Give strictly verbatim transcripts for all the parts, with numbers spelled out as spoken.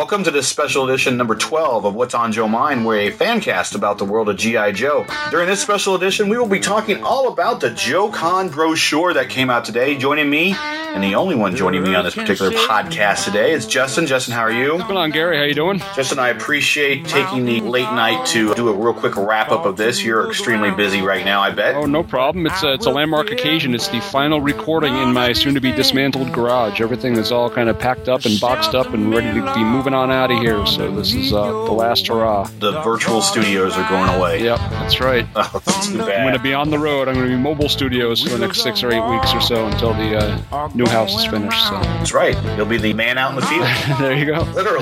welcome to this special edition number twelve of What's on Joe Mind, where a fan cast about the world of G I. Joe. During this special edition, we will be talking all about the JoeCon brochure that came out today. Joining me, and the only one joining me on this particular podcast today, is Justin. Justin, how are you? What's going on, Gary? How you doing? Justin, I appreciate taking the late night to do a real quick wrap-up of this. You're extremely busy right now, I bet. Oh, no problem. It's a, it's a landmark occasion. It's the final recording in my soon-to-be dismantled garage. Everything is all kind of packed up and boxed up and ready to be moving on out of here. So this is uh, the last hurrah. The virtual studios are going away. Yep, that's right. Oh, that's too bad. I'm going to be on the road. I'm going to be mobile studios for the next six or eight weeks or so until the uh, new house is finished. So. That's right. You'll be the man out in the field. There you go. Literally.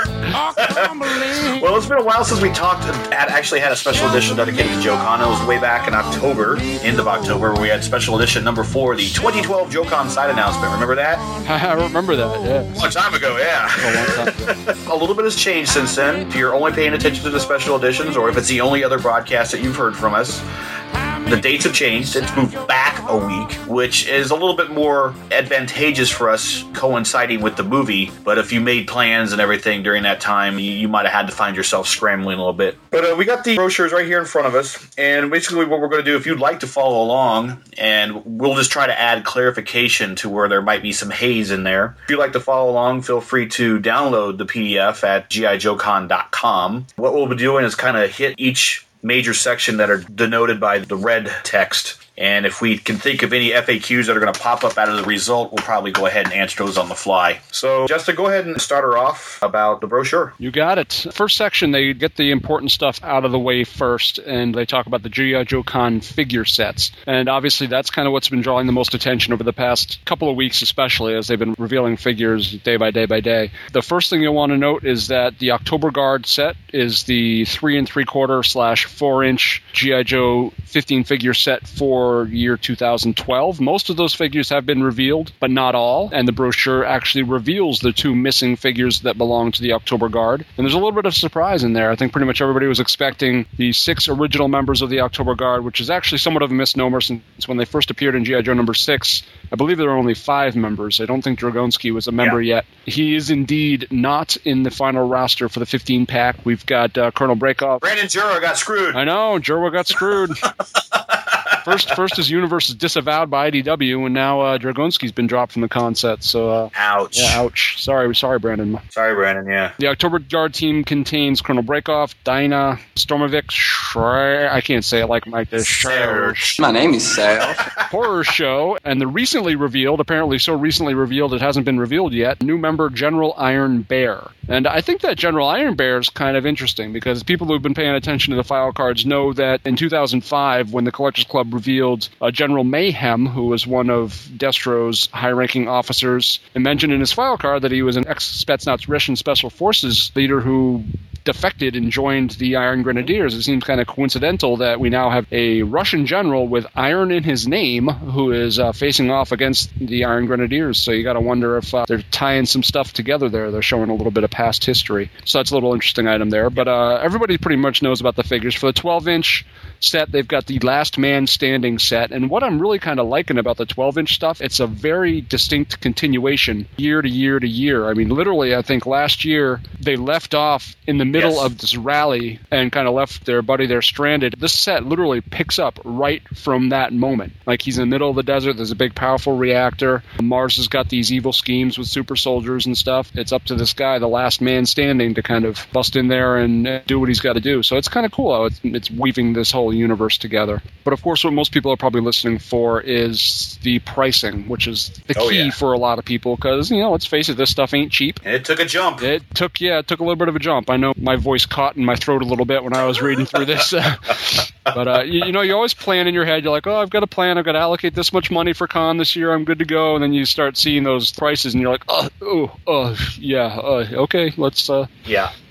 Well, it's been a while since we talked, had actually had a special edition dedicated to JoeCon. It was way back in October, end of October, where we had special edition number four, the twenty twelve JoeCon side announcement. Remember that? I remember that, yeah. A long time ago, yeah. A long time. A little bit has changed since then. If you're only paying attention to the special editions, or if it's the only other broadcast that you've heard from us, the dates have changed. It's moved back a week, which is a little bit more advantageous for us coinciding with the movie. But if you made plans and everything during that time, you, you might have had to find yourself scrambling a little bit. But uh, we got the brochures right here in front of us. And basically what we're going to do, if you'd like to follow along, and we'll just try to add clarification to where there might be some haze in there. If you'd like to follow along, feel free to download the P D F at G I Joe Con dot com. What we'll be doing is kind of hit each major section that are denoted by the red text. And if we can think of any F A Qs that are going to pop up out of the result, we'll probably go ahead and answer those on the fly. So, Justin, go ahead and start her off about the brochure. You got it. First section, they get the important stuff out of the way first, and they talk about the G I. Joe Con figure sets. And obviously, that's kind of what's been drawing the most attention over the past couple of weeks, especially as they've been revealing figures day by day by day. The first thing you'll want to note is that the October Guard set is the three and three quarter slash four inch G I. Joe fifteen figure set for year two thousand twelve. Most of those figures have been revealed, but not all, and the brochure actually reveals the two missing figures that belong to the October Guard. And there's a little bit of surprise in there. I think pretty much everybody was expecting the six original members of the October Guard, which is actually somewhat of a misnomer since when they first appeared in G I. Joe number six, I believe there were only five members. I don't think Dragonski was a member yeah. yet. He is indeed not in the final roster for the fifteen pack. We've got uh, Colonel Breakoff. Brandon Jura got screwed. I know, Jura got screwed. First, first his universe is disavowed by I D W, and now uh, Dragonski's been dropped from the con set. So, uh, ouch. Yeah, ouch. Sorry, sorry, Brandon. Sorry, Brandon. Yeah. The October Guard team contains Colonel Breakoff, Dinah, Stormovic, Shre- I can't say it like Mike. Serge. My name is Serge. Horror Show, and the recently revealed, apparently so recently revealed, it hasn't been revealed yet. New member General Iron Bear, and I think that General Iron Bear is kind of interesting because people who've been paying attention to the file cards know that in two thousand five, when the Collectors Club revealed uh, General Mayhem, who was one of Destro's high-ranking officers, and mentioned in his file card that he was an ex-Spetsnaz Russian Special Forces leader who defected and joined the Iron Grenadiers. It seems kind of coincidental that we now have a Russian general with iron in his name who is uh, facing off against the Iron Grenadiers. So you got to wonder if uh, they're tying some stuff together there. They're showing a little bit of past history. So that's a little interesting item there. But uh, everybody pretty much knows about the figures. For the twelve inch set, they've got the Last Man Standing set. And what I'm really kind of liking about the twelve inch stuff, it's a very distinct continuation year to year to year. I mean, literally, I think last year they left off in the middle yes. of this rally and kind of left their buddy there stranded. This set literally picks up right from that moment. Like, he's in the middle of the desert. There's a big, powerful reactor. Mars has got these evil schemes with super soldiers and stuff. It's up to this guy, the last man standing, to kind of bust in there and do what he's got to do. So it's kind of cool how it's, it's weaving this whole universe together. But of course, what most people are probably listening for is the pricing, which is the oh, key yeah. for a lot of people because, you know, let's face it, this stuff ain't cheap. And it took a jump. It took, yeah, it took a little bit of a jump. I know my voice caught in my throat a little bit when I was reading through this. But, uh, you, you know, you always plan in your head. You're like, oh, I've got a plan. I've got to allocate this much money for con this year. I'm good to go. And then you start seeing those prices, and you're like, oh, oh, oh yeah, uh, okay, let's... Uh, yeah.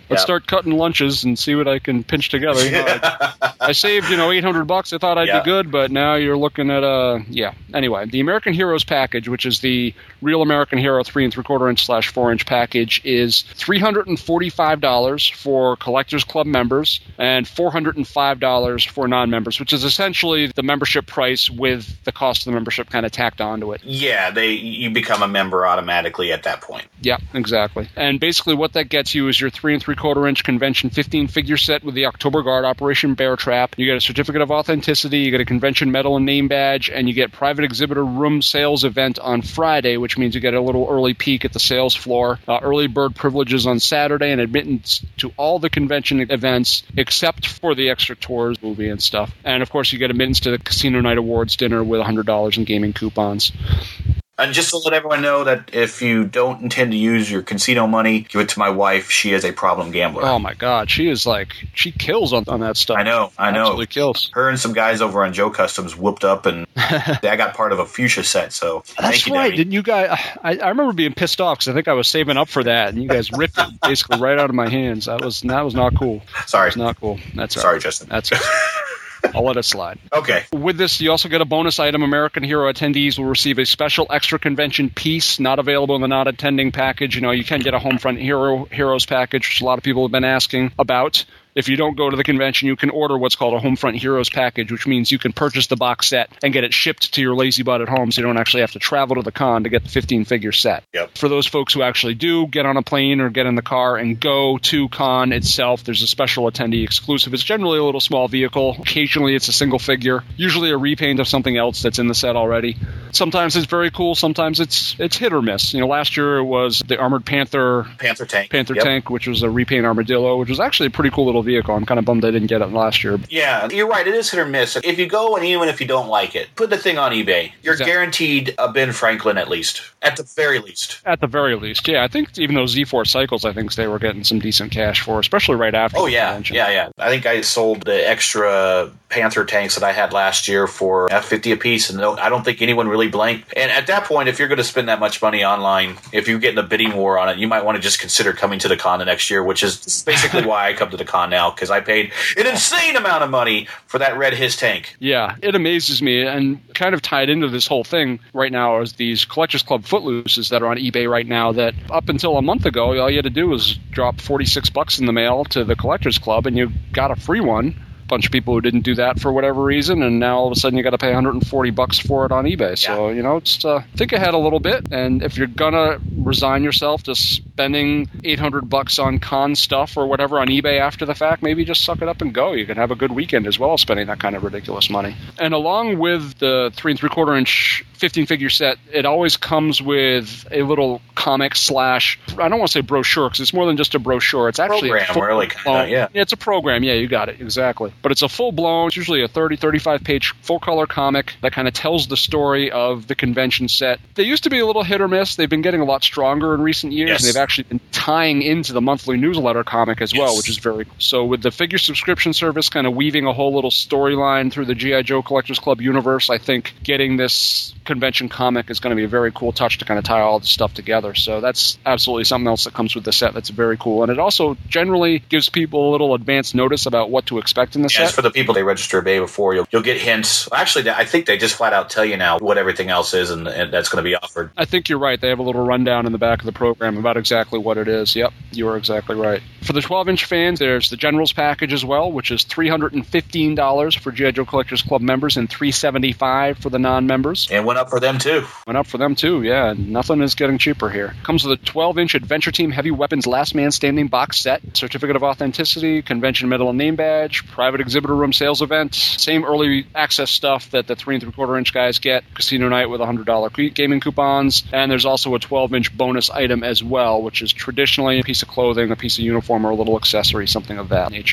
let's yeah. start cutting lunches and see what I can pinch together. You know, I, I saved, you know, eight hundred bucks. I thought I'd yeah. be good, but now you're looking at, uh, yeah. Anyway, the American Heroes package, which is the Real American Hero three and three quarter inch slash four inch package, is three hundred forty-five dollars for Collectors Club members and four hundred five dollars for non-members, which is essentially the membership price with the cost of the membership kind of tacked onto it. Yeah, they you become a member automatically at that point. Yeah, exactly. And basically what that gets you is your three and three quarter inch convention fifteen figure set with the October Guard Operation Bear Trap. You get a certificate of authenticity, you get a convention medal and name badge, and you get private exhibitor room sales event on Friday, which means you get a little early peek at the sales floor, uh, early bird privileges on Saturday, and admittance to all the convention events except for the extra tours, movie and stuff. And of course you get admittance to the Casino Night Awards dinner with one hundred dollars in gaming coupons. And just to let everyone know that if you don't intend to use your casino money, give it to my wife. She is a problem gambler. Oh, my God. She is like, she kills on, on that stuff. I know, I know. Absolutely kills. Her and some guys over on Joe Customs whooped up, and I got part of a fuchsia set, so That's thank you, right. Debbie. Didn't you guys? I, I remember being pissed off because I think I was saving up for that, and you guys ripped it basically right out of my hands. That was that was not cool. Sorry. That was not cool. That's all Sorry, right. Justin. That's all right. I'll let it slide. Okay. With this, you also get a bonus item. American Hero attendees will receive a special extra convention piece not available in the not attending package. You know, you can get a Homefront Hero Heroes package, which a lot of people have been asking about. If you don't go to the convention, you can order what's called a Homefront Heroes package, which means you can purchase the box set and get it shipped to your lazy butt at home so you don't actually have to travel to the con to get the fifteen-figure set. Yep. For those folks who actually do get on a plane or get in the car and go to con itself, there's a special attendee exclusive. It's generally a little small vehicle. Occasionally it's a single figure, usually a repaint of something else that's in the set already. Sometimes it's very cool. Sometimes it's it's hit or miss. You know, last year it was the Armored Panther Panther Tank. Panther Yep. Tank, which was a repaint Armadillo, which was actually a pretty cool little vehicle. I'm kind of bummed I didn't get it last year. Yeah, you're right. It is hit or miss. If you go, and even if you don't like it, put the thing on eBay. You're Exactly. guaranteed a Ben Franklin at least. At the very least. At the very least, yeah. I think even those Z four Cycles, I think they were getting some decent cash for, especially right after. Oh, the yeah. convention. Yeah, yeah. I think I sold the extra Panther tanks that I had last year for F fifty a piece, and no, I don't think anyone really blinked. And at that point, if you're going to spend that much money online, if you get in a bidding war on it, you might want to just consider coming to the con the next year, which is basically why I come to the con now, because I paid an insane amount of money for that Red His tank. Yeah, it amazes me, and kind of tied into this whole thing right now is these Collectors Club Footlooses that are on eBay right now that up until a month ago, all you had to do was drop forty-six bucks in the mail to the Collectors Club and you got a free one. Bunch of people who didn't do that for whatever reason, and now all of a sudden you got to pay one hundred forty bucks for it on eBay. So, you know, it's uh, think ahead a little bit, and if you're gonna resign yourself to spending eight hundred bucks on con stuff or whatever on eBay after the fact, maybe just suck it up and go. You can have a good weekend as well spending that kind of ridiculous money. And along with the three and three quarter inch fifteen figure set, it always comes with a little comic slash, I don't want to say brochure because it's more than just a brochure. It's actually Program, a full, really, kinda, yeah. It's a program. Yeah, you got it. Exactly. But it's a full-blown, it's usually a thirty, thirty-five page full-color comic that kind of tells the story of the convention set. They used to be a little hit or miss. They've been getting a lot stronger in recent years, Yes. and they've actually been tying into the monthly newsletter comic as well, Yes. which is very cool. So with the figure subscription service kind of weaving a whole little storyline through the G I. Joe Collectors Club universe, I think getting this convention comic is going to be a very cool touch to kind of tie all this stuff together. So that's absolutely something else that comes with the set that's very cool. And it also generally gives people a little advance notice about what to expect in the Yes, set. for the people they register a day before, you'll, you'll get hints. Actually, I think they just flat out tell you now what everything else is, and, and that's going to be offered. I think you're right. They have a little rundown in the back of the program about exactly what it is. Yep, you are exactly right. For the twelve inch fans, there's the Generals package as well, which is three hundred fifteen dollars for G I. Joe Collectors Club members and three hundred seventy-five dollars for the non-members. And went up for them, too. Went up for them, too, yeah. Nothing is getting cheaper here. Comes with a twelve inch Adventure Team Heavy Weapons Last Man Standing box set, certificate of authenticity, convention medal and name badge, private exhibitor room sales event, same early access stuff that the three and three quarter inch guys get, casino night with one hundred dollars gaming coupons, and there's also a twelve inch bonus item as well, which is traditionally a piece of clothing, a piece of uniform, or a little accessory, something of that nature.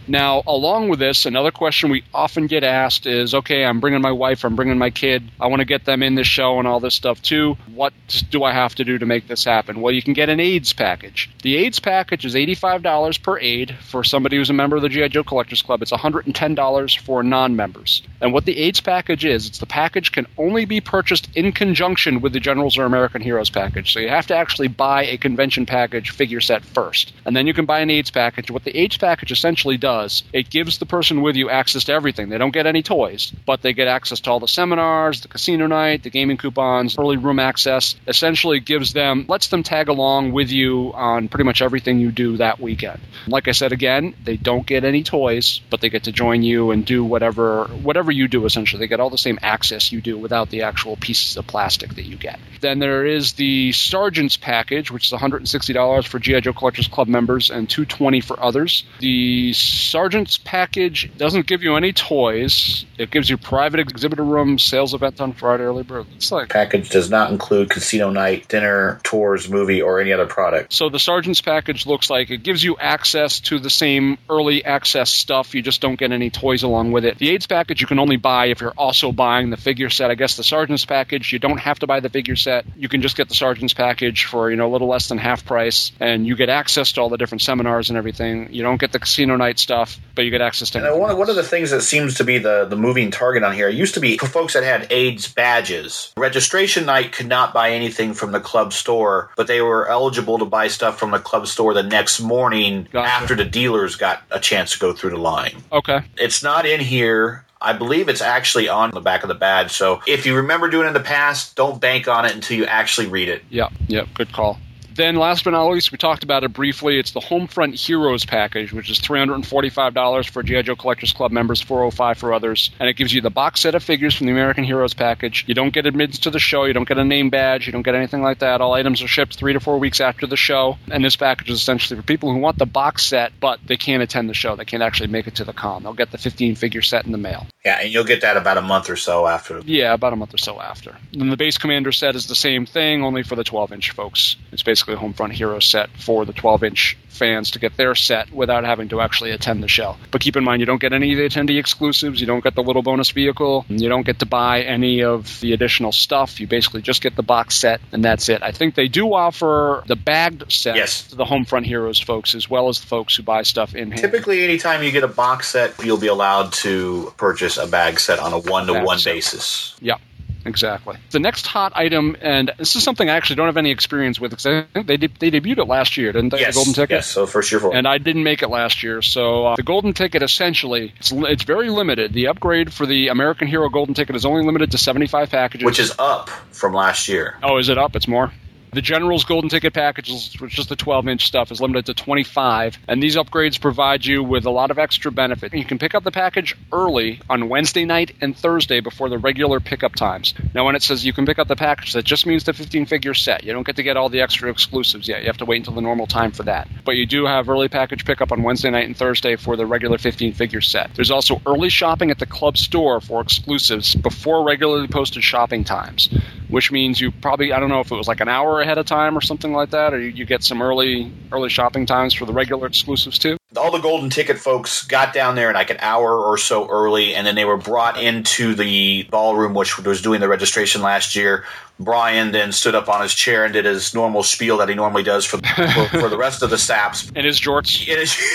Now, along with this, another question we often get asked is, okay, I'm bringing my wife, I'm bringing my kid, I want to get them in this show and all this stuff too. What do I have to do to make this happen? Well, you can get an AIDS package. The AIDS package is eighty-five dollars per aid for somebody who's a member of the G I. Joe Collectors Club. It's one hundred ten dollars for non-members. And what the AIDS package is, it's the package can only be purchased in conjunction with the Generals or American Heroes package. So you have to actually buy a convention package figure set first. And then you can buy an AIDS package. What the AIDS package essentially does, it gives the person with you access to everything. They don't get any toys, but they get access to all the seminars, the casino night, the gaming coupons, early room access. Essentially gives them, lets them tag along with you on pretty much everything you do that weekend. Like I said, again, they don't get any toys, but they get to join you and do whatever whatever you do, essentially. They get all the same access you do without the actual pieces of plastic that you get. Then there is the Sergeant's package, which is one hundred sixty dollars for G I. Joe Collectors Club members and two hundred twenty dollars for others. The Sergeant's package doesn't give you any toys. It gives you private exhibitor room, sales event on Friday, early bird. It's like package does not include casino night, dinner, tours, movie, or any other product. So the Sergeant's package looks like it gives you access to the same early access stuff. You just don't get any toys along with it. The AIDS package you can only buy if you're also buying the figure set. I guess the Sergeant's package, you don't have to buy the figure set. You can just get the Sergeant's package for, you know, a little less than half price, and you get access to all the different seminars and everything. You don't get the casino night stuff, but you get access to and one, of, one of the things that seems to be the, the moving target on here, it used to be for folks that had AIDS badges. Registration night could not buy anything from the club store, but they were eligible to buy stuff from the club store the next morning gotcha. After the dealers got a chance to go through the line. Okay. It's not in here. I believe it's actually on the back of the badge. So if you remember doing it in the past, don't bank on it until you actually read it. Yeah, yeah, good call. Then last but not least, we talked about it briefly. It's the Homefront Heroes package, which is three hundred forty-five dollars for G I. Joe Collectors Club members, four hundred five dollars for others. And it gives you the box set of figures from the American Heroes package. You don't get admittance to the show. You don't get a name badge. You don't get anything like that. All items are shipped three to four weeks after the show. And this package is essentially for people who want the box set, but they can't attend the show. They can't actually make it to the con. They'll get the fifteen figure set in the mail. Yeah, and you'll get that about a month or so after. Yeah, about a month or so after. And the base Commander set is the same thing, only for the twelve inch folks. It's basically a Homefront Heroes set for the twelve inch fans to get their set without having to actually attend the show. But keep in mind, you don't get any of the attendee exclusives. You don't get the little bonus vehicle. You don't get to buy any of the additional stuff. You basically just get the box set, and that's it. I think they do offer the bagged set yes. to the Homefront Heroes folks, as well as the folks who buy stuff in hand. Typically, anytime you get a box set, you'll be allowed to purchase a bag set on a one-to-one basis. Yeah. Exactly. The next hot item, and this is something I actually don't have any experience with, because I think they de- they debuted it last year, didn't they? Yes, the Golden Ticket? Yes, so first year for And I didn't make it last year, so uh, the Golden Ticket essentially, it's, it's very limited. The upgrade for the American Hero Golden Ticket is only limited to seventy-five packages. Which is up from last year. Oh, is it up? It's more? The General's Golden Ticket package, which is the twelve inch stuff, is limited to twenty-five, and these upgrades provide you with a lot of extra benefit. You can pick up the package early on Wednesday night and Thursday before the regular pickup times. Now, when it says you can pick up the package, that just means the fifteen figure set. You don't get to get all the extra exclusives yet. You have to wait until the normal time for that. But you do have early package pickup on Wednesday night and Thursday for the regular fifteen figure set. There's also early shopping at the club store for exclusives before regularly posted shopping times, which means you probably, I don't know if it was like an hour ahead of time or something like that, or you, you get some early early shopping times for the regular exclusives too. All the Golden Ticket folks got down there like an hour or so early, and then they were brought into the ballroom, which was doing the registration last year. Brian then stood up on his chair and did his normal spiel that he normally does for for, for the rest of the saps. In his jorts. In his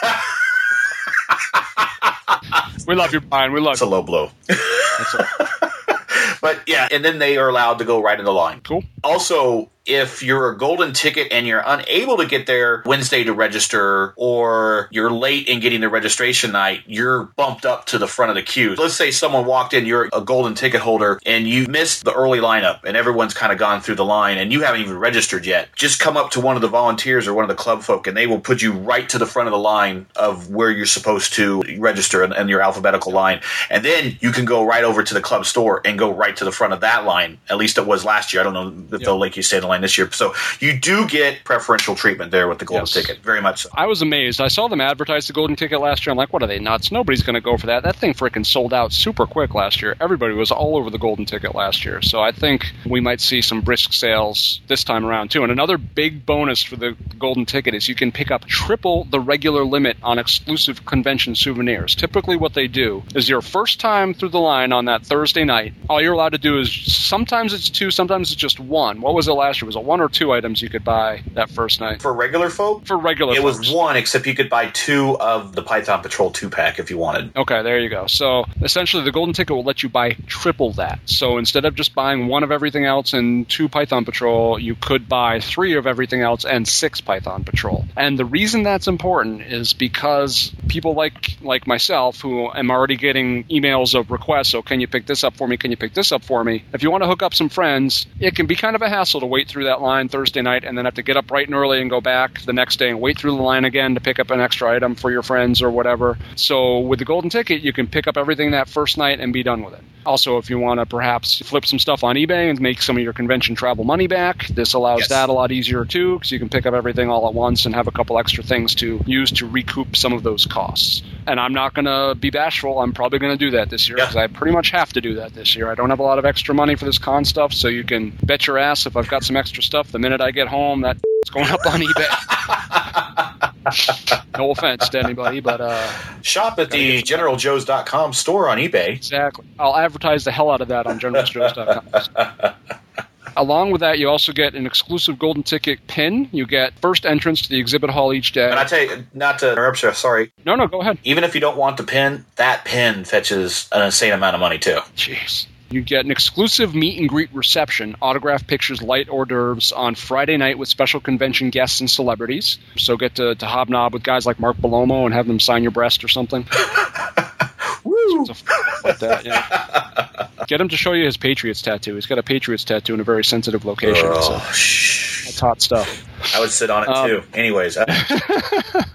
We love you, Brian. We love you. It's a low blow. That's a- But yeah, and then they are allowed to go right in the line. Cool. Also, if you're a Golden Ticket and you're unable to get there Wednesday to register, or you're late in getting the registration night, you're bumped up to the front of the queue. Let's say someone walked in, you're a Golden Ticket holder, and you missed the early lineup, and everyone's kind of gone through the line, and you haven't even registered yet. Just come up to one of the volunteers or one of the club folk, and they will put you right to the front of the line of where you're supposed to register in, in your alphabetical line. And then you can go right over to the club store and go right to the front of that line. At least it was last year. I don't know if yep. they'll, like you said, line this year. So you do get preferential treatment there with the golden Yes. ticket, very much so. I was amazed. I saw them advertise the golden ticket last year. I'm like, what are they, nuts? Nobody's going to go for that. That thing freaking sold out super quick last year. Everybody was all over the golden ticket last year. So I think we might see some brisk sales this time around, too. And another big bonus for the golden ticket is you can pick up triple the regular limit on exclusive convention souvenirs. Typically what they do is your first time through the line on that Thursday night, all you're allowed to do is sometimes it's two, sometimes it's just one. What was it last year? Was it one or two items you could buy that first night? For regular folk? For regular It folks. was one, except you could buy two of the Python Patrol two-pack if you wanted. Okay, there you go. So essentially the golden ticket will let you buy triple that. So instead of just buying one of everything else and two Python Patrol, you could buy three of everything else and six Python Patrol. And the reason that's important is because people like like myself, who am already getting emails of requests, so can you pick this up for me, can you pick this up for me? If you want to hook up some friends, it can be kind of a hassle to wait through that line Thursday night and then have to get up bright and early and go back the next day and wait through the line again to pick up an extra item for your friends or whatever. So with the golden ticket, you can pick up everything that first night and be done with it. Also, if you want to perhaps flip some stuff on eBay and make some of your convention travel money back, this allows Yes. that a lot easier too, because you can pick up everything all at once and have a couple extra things to use to recoup some of those costs. And I'm not going to be bashful. I'm probably going to do that this year Yeah. because I pretty much have to do that this year. I don't have a lot of extra money for this con stuff, so you can bet your ass if I've got some extra stuff, the minute I get home, that's going up on eBay. No offense to anybody, but uh, Shop at the general joes dot com store on eBay. exactly. I'll advertise the hell out of that on general joes dot com. Along with that, you also get an exclusive golden ticket pin. You get first entrance to the exhibit hall each day. And I tell you, not to interrupt you, sorry, No, no, go ahead. even if you don't want the pin, that pin fetches an insane amount of money too. Jeez. You get an exclusive meet and greet reception, autograph pictures, light hors d'oeuvres on Friday night with special convention guests and celebrities. So get to, to hobnob with guys like Mark Bellomo and have them sign your breast or something. Woo! So, like that, yeah. Get him to show you his Patriots tattoo. He's got a Patriots tattoo in a very sensitive location. Oh, So shh. that's hot stuff. I would sit on it Um, too. Anyways, I-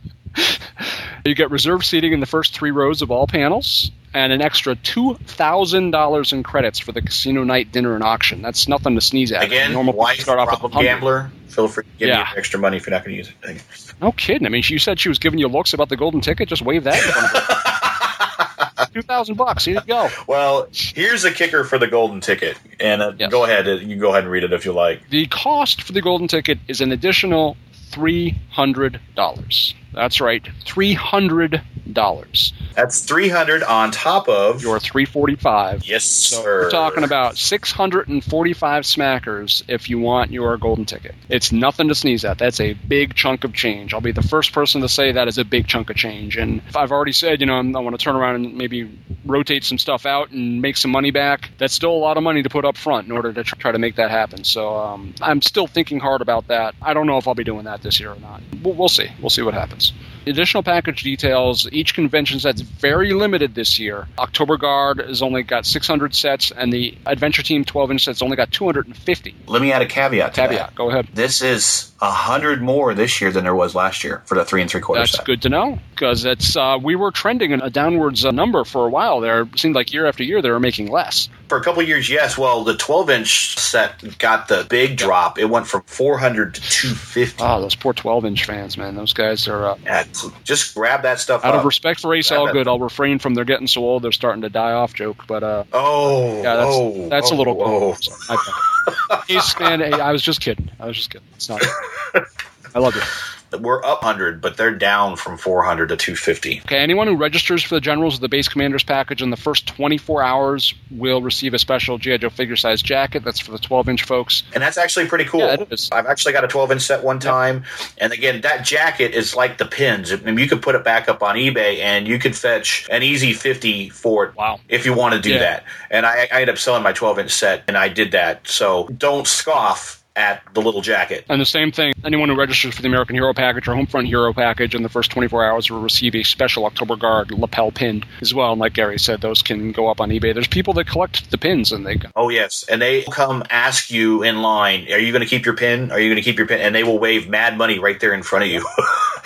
You get reserved seating in the first three rows of all panels, and an extra two thousand dollars in credits for the casino night dinner and auction. That's nothing to sneeze at. again, Normal people wife, start off with problem one hundred. gambler. Feel free to give Yeah. me extra money if you're not going to use it. No kidding. I mean, she said she was giving you looks about the golden ticket. Just wave that in front of her. Two thousand bucks. Here you go. Well, here's a kicker for the golden ticket, and uh, Yes. go ahead. You can go ahead and read it if you like. The cost for the golden ticket is an additional three hundred dollars. That's right, three hundred dollars. That's three hundred on top of Your three forty-five. Yes, So sir. we're talking about six hundred forty-five smackers if you want your golden ticket. It's nothing to sneeze at. That's a big chunk of change. I'll be the first person to say that is a big chunk of change. And if I've already said, you know, I want to turn around and maybe rotate some stuff out and make some money back, that's still a lot of money to put up front in order to try to make that happen. So um, I'm still thinking hard about that. I don't know if I'll be doing that this year or not. We'll, we'll see. We'll see what happens. Additional package details. Each convention set's very limited this year. October Guard has only got six hundred sets, and the Adventure Team twelve inch set's only got two hundred fifty. Let me add a caveat to Caveat. that. Go ahead. This is a hundred more this year than there was last year for the three and three quarter That's set. good to know, because it's uh, we were trending in a downwards uh, number for a while there. It seemed like year after year they were making less. For a couple of years, yes. Well, the twelve inch set got the big drop. It went from four hundred to two fifty. Oh, those poor twelve inch fans, man. Those guys are... Uh, Yeah, just grab that stuff out up. of respect for Ace Grab that- Allgood, I'll refrain from they're getting so old they're starting to die off joke, but... Uh, Oh, Yeah, that's oh, that's oh, a little. oh. So, I- Ace man, hey, I was just kidding. I was just kidding. It's not. I love you. We're up one hundred, but they're down from four hundred to two fifty. Okay, anyone who registers for the Generals of the Base Commanders package in the first twenty-four hours will receive a special G I. Joe figure size jacket. That's for the twelve inch folks. And that's actually pretty cool. Yeah, it is. I've actually got a twelve inch set one time. And again, that jacket is like the pins. I mean, you could put it back up on eBay and you could fetch an easy fifty for it. Wow. If you want to do Yeah. that. And I, I ended up selling my twelve inch set and I did that. So don't scoff at the little jacket. And the same thing, anyone who registers for the American Hero package or Homefront Hero package in the first twenty-four hours will receive a special October Guard lapel pin as well. And like Gary said, those can go up on eBay. There's people that collect the pins, and they go. Oh, yes. And they come ask you in line, are you going to keep your pin? Are you going to keep your pin? And they will wave mad money right there in front of you.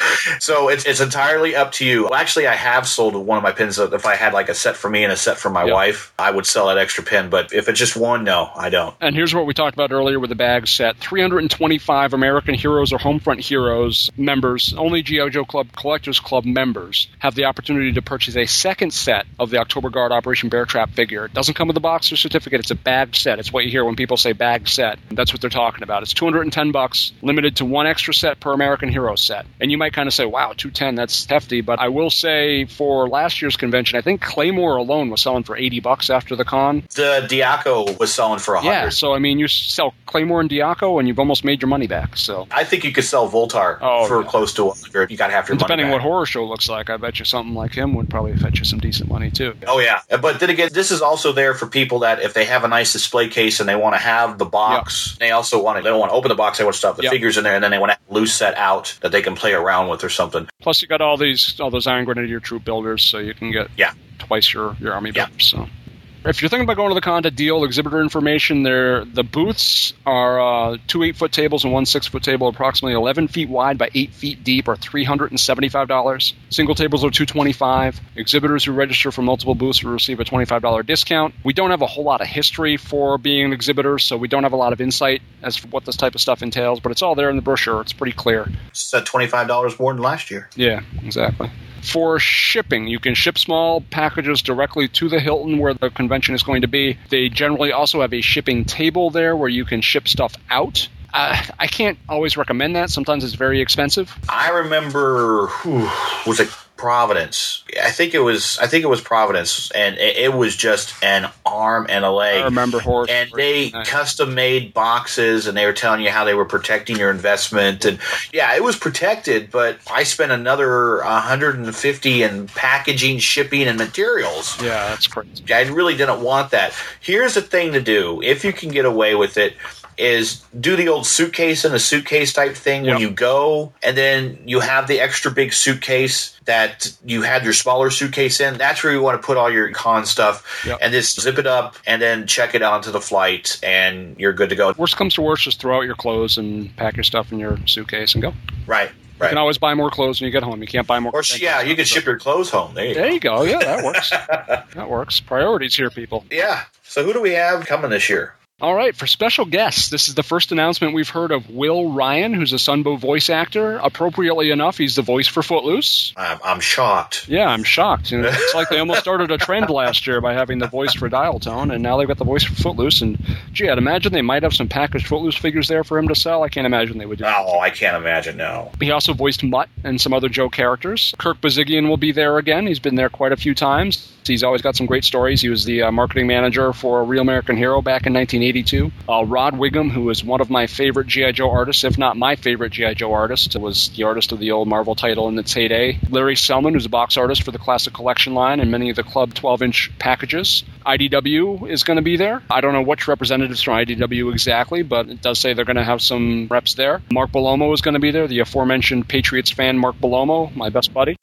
So it's it's entirely up to you. Well, actually, I have sold one of my pins. If I had like a set for me and a set for my yep. wife, I would sell that extra pin. But if it's just one, no, I don't. And here's what we talked about earlier with the bag set. three hundred twenty-five American Heroes or Homefront Heroes members, only G I. Joe Club Collectors Club members, have the opportunity to purchase a second set of the October Guard Operation Bear Trap figure. It doesn't come with a box or certificate. It's a bag set. It's what you hear when people say bag set. That's what they're talking about. It's two hundred ten bucks, limited to one extra set per American Hero set. And you might kind of say, wow, two hundred ten, that's hefty. But I will say for last year's convention, I think Claymore alone was selling for eighty bucks after the con. The Diaco was selling for one hundred. Yeah, so I mean, you sell Claymore and Diaco and you've almost made your money back. So I think you could sell Voltar oh, for yeah. close to one hundred. You got half your and money depending back. what Horror Show looks like, I bet you something like him would probably fetch you some decent money too. Oh yeah, but then again, this is also there for people that if they have a nice display case and they want to have the box, yep. they also want to, they don't want to open the box, they want to stuff the yep. figures in there, and then they want to have a loose set out that they can play around with or something. Plus you got all these all those Iron Grenadier troop builders, so you can get yeah. twice your, your army yeah. builders. So if you're thinking about going to the con to deal exhibitor information, there the booths are uh, two eight-foot tables and one six-foot table, approximately eleven feet wide by eight feet deep, are three hundred seventy-five dollars. Single tables are two hundred twenty-five dollars. Exhibitors who register for multiple booths will receive a twenty-five dollars discount. We don't have a whole lot of history for being an exhibitor, so we don't have a lot of insight as to what this type of stuff entails, but it's all there in the brochure. It's pretty clear. It's at twenty-five dollars more than last year. Yeah, exactly. For shipping, you can ship small packages directly to the Hilton where the convention is going to be. They generally also have a shipping table there where you can ship stuff out. Uh, I can't always recommend that. Sometimes it's very expensive. I remember, whew, was it Providence? I think it was. I think it was Providence, and it, it was just an arm and a leg. I remember horror. And they custom made boxes, and they were telling you how they were protecting your investment. And yeah, it was protected, but I spent another one hundred fifty in packaging, shipping, and materials. Yeah, that's crazy. I really didn't want that. Here's the thing to do if you can get away with it. Is do the old suitcase in a suitcase type thing yep. when you go, and then you have the extra big suitcase that you had your smaller suitcase in. That's where you want to put all your con stuff, yep. and just zip it up and then check it onto the flight, and you're good to go. Worst comes to worst, just throw out your clothes and pack your stuff in your suitcase and go. Right. You right. can always buy more clothes when you get home. You can't buy more. Or yeah, you can ship your clothes home. There you there go. you go. Yeah, that works. That works. Priorities here, people. Yeah. So who do we have coming this year? All right, for special guests, this is the first announcement we've heard of Will Ryan, who's a Sunbow voice actor. Appropriately enough, he's the voice for Footloose. I'm, I'm shocked. Yeah, I'm shocked. You know, it's like they almost started a trend last year by having the voice for Dial Tone, and now they've got the voice for Footloose. And, gee, I'd imagine they might have some packaged Footloose figures there for him to sell. I can't imagine they would do that. Oh, I can't imagine, no. He also voiced Mutt and some other Joe characters. Kirk Bazigian will be there again. He's been there quite a few times. He's always got some great stories. He was the uh, marketing manager for Real American Hero back in nineteen eighty-two. Uh, Rod Wiggum, who is one of my favorite G I. Joe artists, if not my favorite G I. Joe artist, was the artist of the old Marvel title in its heyday. Larry Selman, who's a box artist for the Classic Collection line and many of the Club twelve-inch packages. I D W is going to be there. I don't know which representatives from I D W exactly, but it does say they're going to have some reps there. Mark Bellomo is going to be there, the aforementioned Patriots fan Mark Bellomo, my best buddy.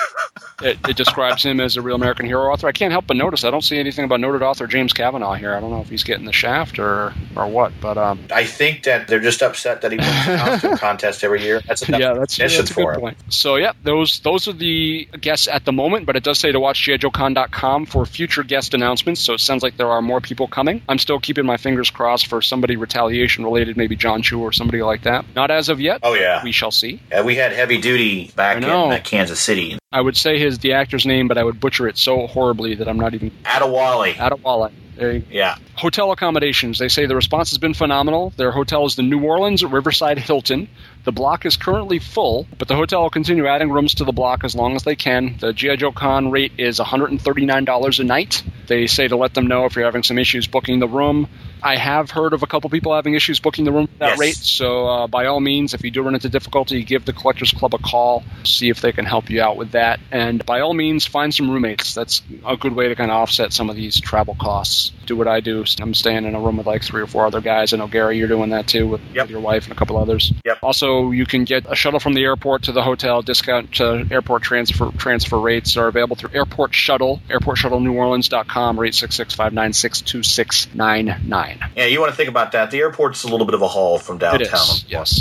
It, it describes him as a Real American Hero author. I can't help but notice I don't see anything about noted author James Cavanaugh here. I don't know if he's getting the shaft or or what, but um, I think that they're just upset that he wins the costume contest every year. That's a yeah, that's, that's a for good him. point. So yeah, those those are the guests at the moment, but it does say to watch G I Joe Con dot com for future guest announcements. So it sounds like there are more people coming. I'm still keeping my fingers crossed for somebody retaliation related, maybe John Chu or somebody like that. Not as of yet. Oh yeah, we shall see. Yeah, we had Heavy Duty back in uh, Kansas City. I would say his the actor's name, but I would butcher it so horribly that I'm not even. Adewale. Adewale. There yeah. Hotel accommodations. They say the response has been phenomenal. Their hotel is the New Orleans Riverside Hilton. The block is currently full, but the hotel will continue adding rooms to the block as long as they can. The G I. Joe Con rate is one hundred thirty-nine dollars a night. They say to let them know if you're having some issues booking the room. I have heard of a couple people having issues booking the room at that yes. rate, so uh, by all means, if you do run into difficulty, give the Collectors Club a call, see if they can help you out with that. And by all means, find some roommates. That's a good way to kind of offset some of these travel costs. Do what I do. I'm staying in a room with like three or four other guys. I know, Gary, you're doing that too with, yep. with your wife and a couple others. Yep. Also, you can get a shuttle from the airport to the hotel. Discount to airport transfer transfer rates are available through Airport Shuttle, airport shuttle new orleans dot com, rate six six five nine six two six nine nine. Yeah, you want to think about that. The airport's a little bit of a haul from downtown. It is, yes.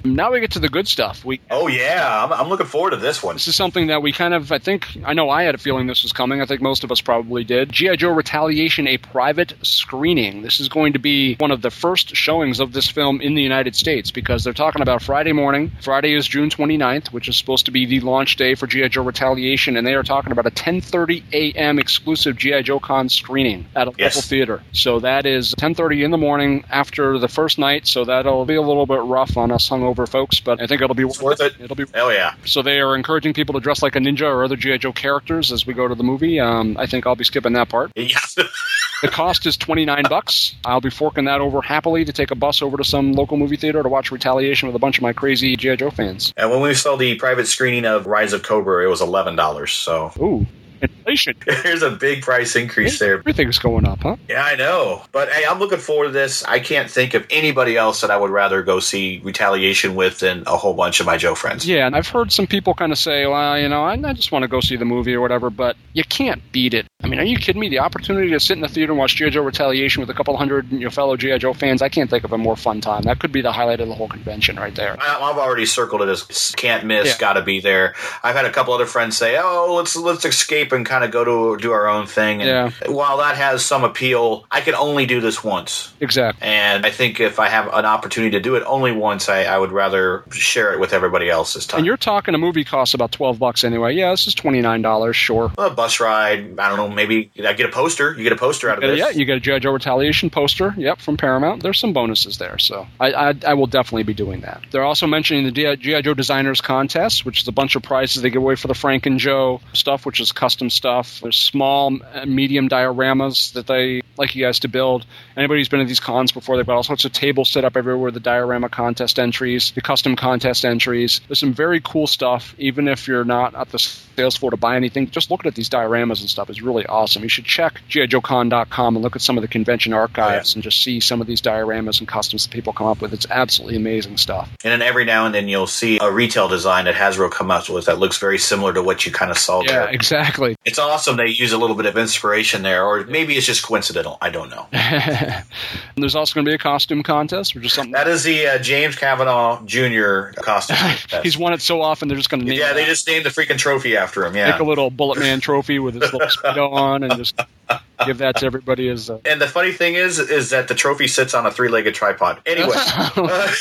Now we get to the good stuff. We Oh, yeah. I'm, I'm looking forward to this one. This is something that we kind of, I think, I know I had a feeling this was coming. I think most of us probably did. G I. Joe Retaliation, a private screening. This is going to be one of the first showings of this film in the United States because they're talking about Friday morning. Friday is June twenty-ninth, which is supposed to be the launch day for G I. Joe Retaliation, and they are talking about a ten thirty a.m. exclusive G I. Joe Con screening at a Yes. local theater. So that is ten thirty in the morning after the first night, so that'll be a little bit rough on us hungover folks, but I think it'll be worth, worth it. It'll be Hell yeah. So they are encouraging people to dress like a ninja or other G I. Joe characters as we go to the movie. Um, I think I'll be skipping that part. Yeah. The cost is twenty-nine bucks. I'll be forking that over happily to take a bus over to some local movie theater to watch Retaliation with a bunch of my crazy G I. Joe fans. And when we saw the private screening of Rise of Cobra, it was eleven dollars. So Ooh, inflation. there's a big price increase there. Everything's going up, huh? Yeah, I know. But hey, I'm looking forward to this. I can't think of anybody else that I would rather go see Retaliation with than a whole bunch of my Joe friends. Yeah, and I've heard some people kind of say, well, you know, I, I just want to go see the movie or whatever, but you can't beat it. I mean, are you kidding me? The opportunity to sit in the theater and watch G I. Joe Retaliation with a couple hundred you know, fellow G I. Joe fans, I can't think of a more fun time. That could be the highlight of the whole convention right there. I, I've already circled it as can't miss, Yeah. got to be there. I've had a couple other friends say, "Oh, let's let's escape and kind of go to do our own thing." And Yeah. while that has some appeal, I can only do this once. Exactly. And I think if I have an opportunity to do it only once, I, I would rather share it with everybody else this time. And you're talking a movie costs about twelve bucks anyway. Yeah, this is twenty-nine dollars, sure. A bus ride, I don't know, maybe I get a poster. You get a poster out of Uh, this. yeah, you get a G I. Joe Retaliation poster, yep, from Paramount. There's some bonuses there, so I, I, I will definitely be doing that. They're also mentioning the G I. Joe Designers Contest, which is a bunch of prizes they give away for the Frank and Joe stuff, which is custom stuff. There's small, uh, medium dioramas that they like you guys to build. Anybody who's been to these cons before, they've got all sorts of tables set up everywhere, the diorama contest entries, the custom contest entries. There's some very cool stuff, even if you're not at the sales floor to buy anything. Just looking at these dioramas and stuff is really awesome. You should check G I Joe Con dot com and look at some of the convention archives Oh, yeah. and just see some of these dioramas and customs that people come up with. It's absolutely amazing stuff. And then every now and then you'll see a retail design that Hasbro come out with that looks very similar to what you kind of saw Yeah, there. exactly. It's awesome they use a little bit of inspiration there, or maybe it's just coincidental. I don't know. And there's also going to be a costume contest, which is something. That is the uh, James Kavanaugh Junior costume. He's won it so often, they're just going to name yeah, it. they just named the freaking trophy after him. Yeah. Make a little Bullet Man trophy with his little Speedo on and just give that to everybody as a. And the funny thing is, is that the trophy sits on a three-legged tripod. Anyway. uh,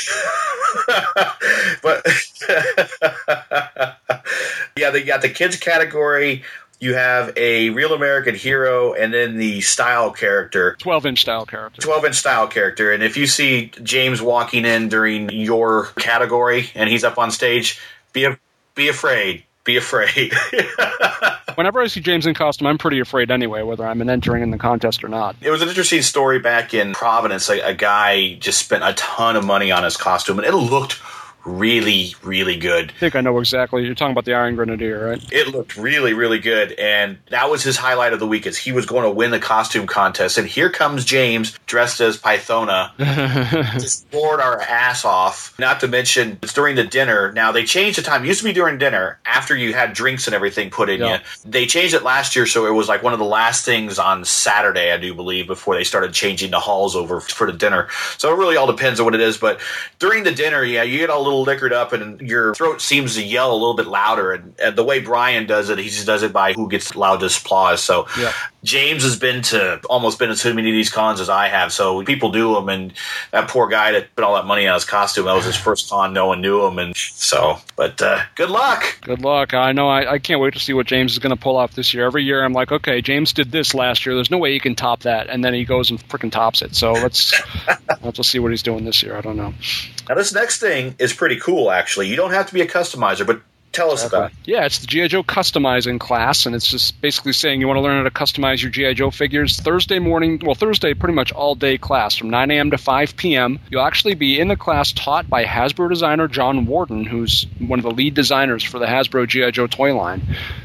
but yeah, they got the kids category. You have a Real American Hero, and then the style character. twelve-inch style character. twelve-inch style character. And if you see James walking in during your category and he's up on stage, be a, be afraid. Be afraid. Whenever I see James in costume, I'm pretty afraid anyway, whether I'm entering in the contest or not. It was an interesting story back in Providence. A, a guy just spent a ton of money on his costume, and it looked really, really good. I think I know exactly. You're talking about the Iron Grenadier, right? It looked really, really good, and that was his highlight of the week, is he was going to win the costume contest, and here comes James dressed as Pythona, just roared our ass off. Not to mention, it's during the dinner. Now, they changed the time. It used to be during dinner, after you had drinks and everything put in Yeah. you. They changed it last year, so it was like one of the last things on Saturday, I do believe, before they started changing the halls over for the dinner. So it really all depends on what it is, but during the dinner, yeah, you get all little liquored up and your throat seems to yell a little bit louder, and, and the way Brian does it, he just does it by who gets loudest applause. So Yeah. James has been to almost been to so many of these cons as I have, so people do them, and that poor guy that put all that money on his costume, that was his first con, no one knew him, and so but uh, good luck. Good luck. I know. I, I can't wait to see what James is going to pull off this year. Every year I'm like, okay, James did this last year. There's no way he can top that. And then he goes and freaking tops it. So let's let's just see what he's doing this year. I don't know. Now this next thing is pretty cool, actually. You don't have to be a customizer, but tell us about it. Yeah, it's the G I. Joe customizing class, and it's just basically saying you want to learn how to customize your G I. Joe figures. Thursday morning, well, Thursday pretty much all day class from nine a.m. to five p.m. You'll actually be in the class taught by Hasbro designer John Warden, who's one of the lead designers for the Hasbro G I. Joe toy line.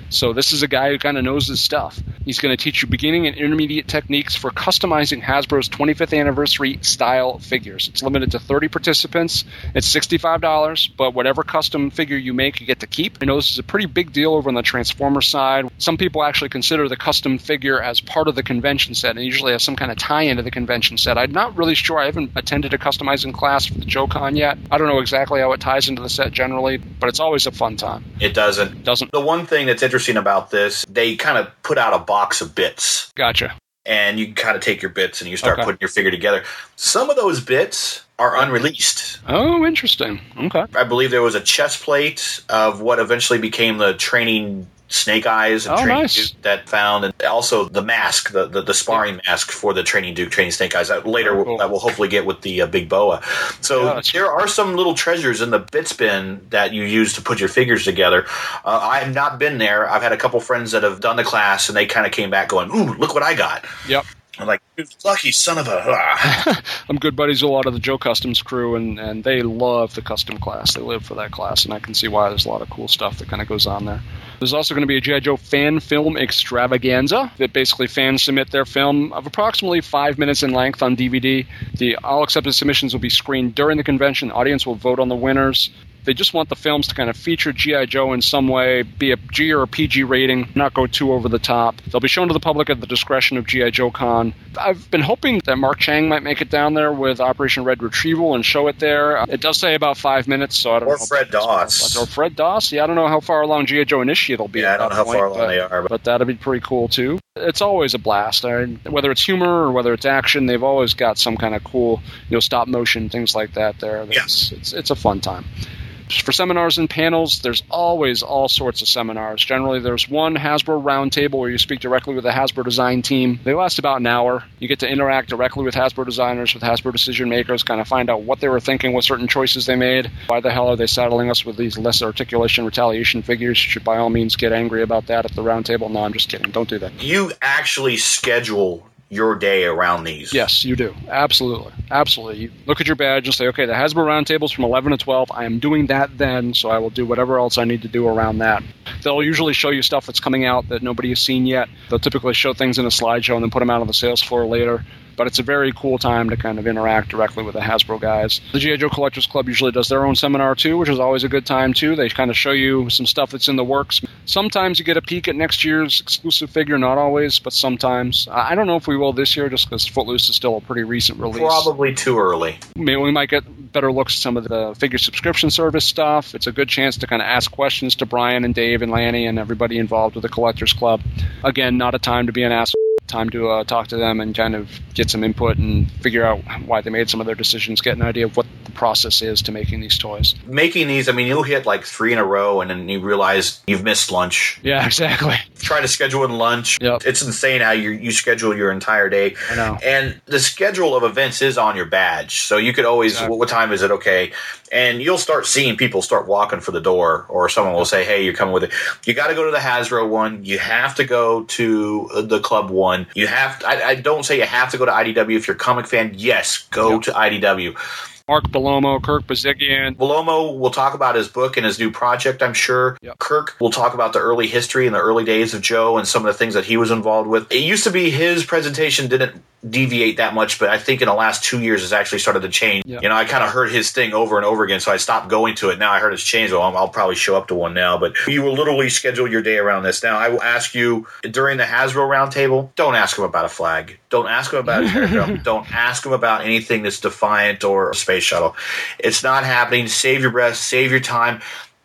So this is a guy who kind of knows his stuff. He's going to teach you beginning and intermediate techniques for customizing Hasbro's twenty-fifth anniversary style figures. It's limited to thirty participants. It's sixty-five dollars, but whatever custom figure you make, you get to keep. I know this is a pretty big deal over on the Transformer side. Some people actually consider the custom figure as part of the convention set, and usually has some kind of tie-in to the convention set. I'm not really sure. I haven't attended a customizing class for the JoeCon yet. I don't know exactly how it ties into the set generally, but it's always a fun time. It doesn't. Doesn't. The one thing that's interesting about this, they kind of put out a box of bits. Gotcha. And you kind of take your bits and you start Okay. putting your figure together. Some of those bits are unreleased. Oh, interesting. Okay. I believe there was a chest plate of what eventually became the training Snake Eyes and Oh, Training nice. Duke that found, and also the mask, the the, the sparring mask for the Training Duke, Training Snake Eyes. That later Oh, cool. that we'll hopefully get with the uh, Big Boa. So Yeah, that's- there are some little treasures in the bit bin that you use to put your figures together. Uh, I have not been there. I've had a couple friends that have done the class, and they kind of came back going, "Ooh, look what I got!" Yep. I'm like, "You lucky son of a." Ah. I'm good buddies with a lot of the Joe Customs crew, and, and they love the custom class. They live for that class, and I can see why there's a lot of cool stuff that kind of goes on there. There's also going to be a G I. Joe fan film extravaganza that basically fans submit their film of approximately five minutes in length on D V D. The all accepted submissions will be screened during the convention. The audience will vote on the winners. They just want the films to kind of feature G I. Joe in some way, be a G or a P G rating, not go too over the top. They'll be shown to the public at the discretion of G I. Joe Con. I've been hoping that Mark Chang might make it down there with Operation Red Retrieval and show it there. It does say about five minutes, so I don't Or know. if Fred that's- Doss. Or Fred Doss. Yeah, I don't know how far along G I. Joe Initiate will be. Yeah, I at don't that know how point, far along but- they are, but- but that'd be pretty cool too. It's always a blast. I, whether it's humor or whether it's action, they've always got some kind of cool, you know, stop motion things like that. There, That's- it's it's a fun time. For seminars and panels, there's always all sorts of seminars. Generally, there's one Hasbro roundtable where you speak directly with the Hasbro design team. They last about an hour. You get to interact directly with Hasbro designers, with Hasbro decision makers, kind of find out what they were thinking with certain choices they made. Why the hell are they saddling us with these less articulation retaliation figures? You should by all means get angry about that at the roundtable. No, I'm just kidding. Don't do that. You actually schedule your day around these. Yes, you do. Absolutely. Absolutely. You look at your badge and say, okay, the Hasbro roundtable's from eleven to twelve. I am doing that then, so I will do whatever else I need to do around that. They'll usually show you stuff that's coming out that nobody has seen yet. They'll typically show things in a slideshow and then put them out on the sales floor later. But it's a very cool time to kind of interact directly with the Hasbro guys. The G I. Joe Collectors Club usually does their own seminar too, which is always a good time too. They kind of show you some stuff that's in the works. Sometimes you get a peek at next year's exclusive figure, not always, but sometimes. I don't know if we will this year just because Footloose is still a pretty recent release. Probably too early. Maybe we might get better looks at some of the figure subscription service stuff. It's a good chance to kind of ask questions to Brian and Dave and Lanny and everybody involved with the Collectors Club. Again, not a time to be an ass. Time to uh, talk to them and kind of get some input and figure out why they made some of their decisions, get an idea of what the process is to making these toys. Making these, I mean, you'll hit like three in a row and then you realize you've missed lunch. Yeah, exactly. Try to schedule in lunch. Yep. It's insane how you you schedule your entire day. I know. And the schedule of events is on your badge. So you could always, Exactly. what, what time is it? Okay. And you'll start seeing people start walking for the door, or someone will say, hey, you're coming with it. You got to go to the Hasbro one. You have to go to the club one. You have to, I, I don't say you have to go to I D W. If you're a comic fan, yes, go Yep. to I D W. Mark Belomo, Kirk Bazigian. Belomo will talk about his book and his new project, I'm sure. Yep. Kirk will talk about the early history and the early days of Joe and some of the things that he was involved with. It used to be his presentation didn't deviate that much, but I think in the last two years it's actually started to change. Yep. You know, I kind of heard his thing over and over again, so I stopped going to it. Now I heard it's changed. Well, I'll probably show up to one now, but you will literally schedule your day around this. Now, I will ask you during the Hasbro roundtable, don't ask him about a flag. Don't ask him about his hair drum. Don't ask him about anything that's Defiant or a space shuttle. It's not happening. Save your breath. Save your time.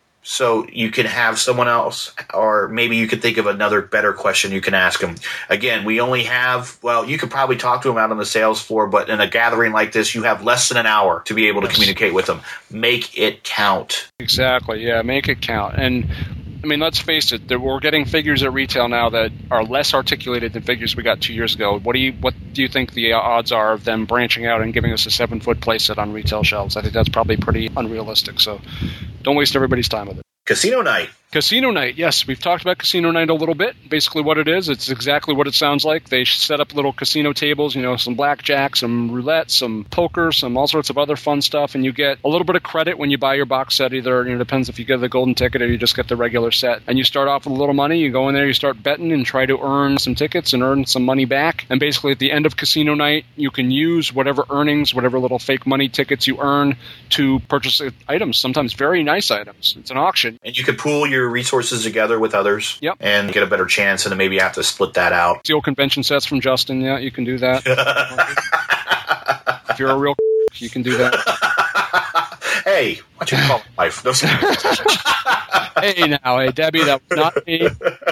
So you can have someone else, or maybe you could think of another better question you can ask him. Again, we only have, well, you could probably talk to him out on the sales floor, but in a gathering like this, you have less than an hour to be able to Yes. communicate with him. Make it count. Exactly, yeah, make it count. And I mean, let's face it, there, we're getting figures at retail now that are less articulated than figures we got two years ago. What do you what do you think the odds are of them branching out and giving us a seven-foot playset on retail shelves? I think that's probably pretty unrealistic, so don't waste everybody's time with it. Casino night. Casino night, yes. We've talked about casino night a little bit. Basically what it is, it's exactly what it sounds like. They set up little casino tables, you know, some blackjack, some roulette, some poker, some all sorts of other fun stuff, and you get a little bit of credit when you buy your box set. Either, you know, depends if you get the golden ticket or you just get the regular set. And you start off with a little money, you go in there, you start betting and try to earn some tickets and earn some money back. And basically at the end of casino night, you can use whatever earnings, whatever little fake money tickets you earn to purchase items, sometimes very nice items. It's an auction. And you could pool your resources together with others yep. and get a better chance, and then maybe you have to split that out. Steal convention sets from Justin, yeah, you can do that. If you're a real you can do that. Hey, why don't you call my wife? No, hey now, hey Debbie, that was not me.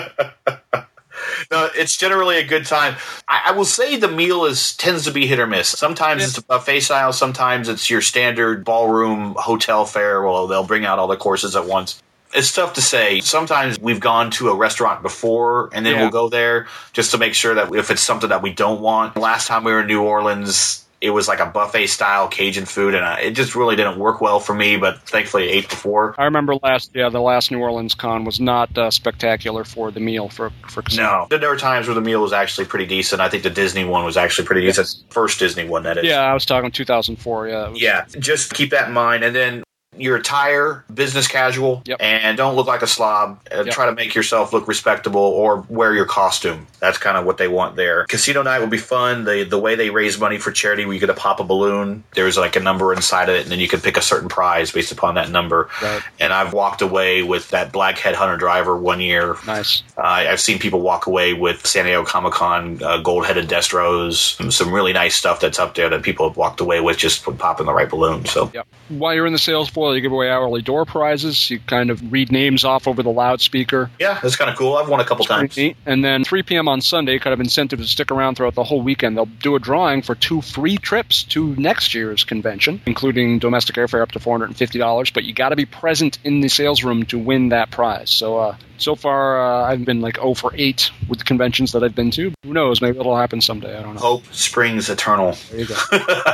No, it's generally a good time. I, I will say the meal is tends to be hit or miss. Sometimes yeah. it's a buffet style. Sometimes it's your standard ballroom hotel fare. Well, they'll bring out all the courses at once. It's tough to say. Sometimes we've gone to a restaurant before, and then yeah. we'll go there just to make sure that if it's something that we don't want. Last time we were in New Orleans, it was like a buffet-style Cajun food, and it just really didn't work well for me, but thankfully I ate before. I remember last, yeah, the last New Orleans con was not uh, spectacular for the meal. for for No. There were times where the meal was actually pretty decent. I think the Disney one was actually pretty decent. Yes. First Disney one, that is. Yeah, I was talking two thousand four, yeah. Was... Yeah, just keep that in mind. And then your attire, business casual, yep. and don't look like a slob. Uh, yep. Try to make yourself look respectable, or wear your costume. That's kind of what they want there. Casino night will be fun. The the way they raise money for charity, where you get to pop a balloon. There's like a number inside of it, and then you can pick a certain prize based upon that number. Right. And I've walked away with that Blackhead Hunter Driver one year. Nice. Uh, I've seen people walk away with San Diego Comic-Con uh, gold-headed Destros. Some really nice stuff that's up there that people have walked away with just popping the right balloon. So. Yep. While you're in the sales floor, you give away hourly door prizes. You kind of read names off over the loudspeaker. Yeah, that's kind of cool. I've won a couple times. Neat. And then three p.m. on Sunday, kind of incentive to stick around throughout the whole weekend. They'll do a drawing for two free trips to next year's convention, including domestic airfare up to four hundred fifty dollars. But you got to be present in the sales room to win that prize. So, uh, so far, uh, I've been like oh for eight with the conventions that I've been to. Who knows? Maybe it'll happen someday. I don't know. Hope springs eternal. There you go.